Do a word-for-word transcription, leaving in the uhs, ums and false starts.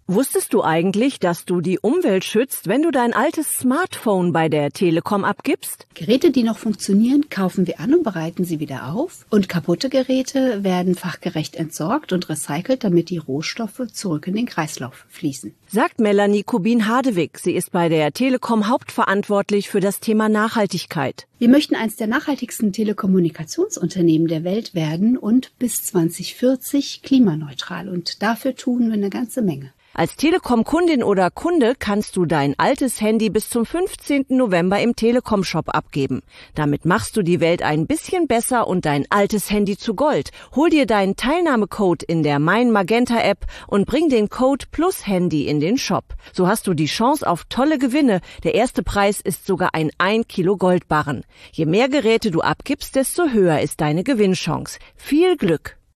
Wusstest du eigentlich, dass du die Umwelt schützt, wenn du dein altes Smartphone bei der Telekom abgibst? Geräte, die noch funktionieren, kaufen wir an und bereiten sie wieder auf. Und kaputte Geräte werden fachgerecht entsorgt und recycelt, damit die Rohstoffe zurück in den Kreislauf fließen. Sagt Melanie Kubin-Hardewig. Sie ist bei der Telekom hauptverantwortlich für das Thema Nachhaltigkeit. Wir möchten eines der nachhaltigsten Telekommunikationsunternehmen der Welt werden und bis zwanzig vierzig klimaneutral. Und dafür tun wir eine ganze Menge. Als Telekom-Kundin oder Kunde kannst du dein altes Handy bis zum fünfzehnten November im Telekom-Shop abgeben. Damit machst du die Welt ein bisschen besser und dein altes Handy zu Gold. Hol dir deinen Teilnahmecode in der Mein Magenta-App und bring den Code Plus Handy in den Shop. So hast du die Chance auf tolle Gewinne. Der erste Preis ist sogar ein ein Kilo Goldbarren. Je mehr Geräte du abgibst, desto höher ist deine Gewinnchance. Viel Glück!